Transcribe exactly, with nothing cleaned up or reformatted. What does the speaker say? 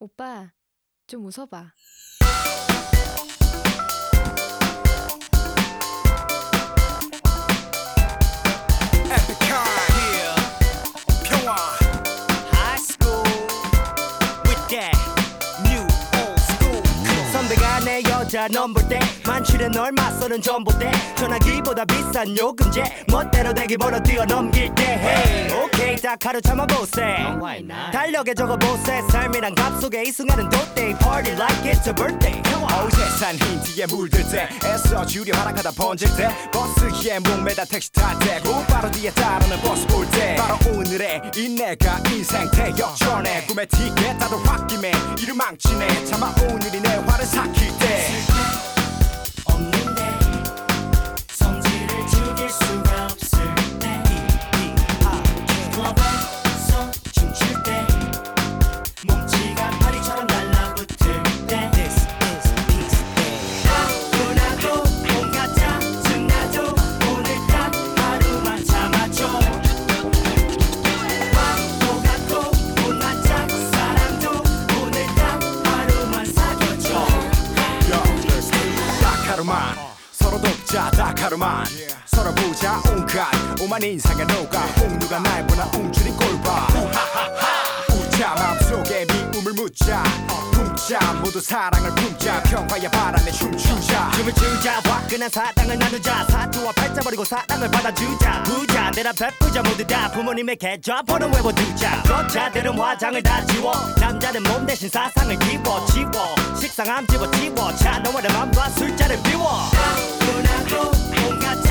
오빠, 좀 웃어봐. High school with that new old school. 선배가 내 여자 넘볼 때 만취된 널 맞서는 전봇대 전화기보다 비싼 요금제 멋대로 대기번호 뛰어넘길 때 hey 오케이 딱 하루 참아보세 달력에 적어보세 삶이란 값 속에 이 순간은 돗대 Party like it's a birthday 어우 세상 흰 티에 물들 때 애써 주려 하락하다 번질 때 버스에 목매다 택시 탈 때 곧바로 뒤에 따르는 버스 올 때 바로 오늘의 이 내가 인생 태역전에 꿈의 티켓 다들 홧김에 이를 망치네 차마 오늘이 내 화를 삭힐 때 없는데 성질을 죽일 수가 없을 때 클럽에서 춤출 때 몸치가 파리처럼 달라붙을 때 This is peace day 나도 온갖 짜증나도 오늘 딱 하루만 참아줘 화도 같고 온갖 짝사랑도 오늘 딱 하루만 사겨줘 딱 하루만 서로 돕자 딱 하루만 서로 보자 온갖 오만 인상에 녹아 옥누가 날 보나 움츠린 꼴봐 웃자 마음속에 미움을 묻자 품자 모두 사랑을 품자 평화의 바람에 춤추자 춤을 추자 화끈한 사랑을 나누자 사투와 팔자 버리고 사랑을 받아주자 부자 내라 베푸자 모두 다 부모님의 계좌번호 외워두자 여자들은 화장을 다 지워 남자는 몸 대신 사상을 기워 지워 식상함 집어치워 차 너머의 맘과 술자를 비워 나도 온갖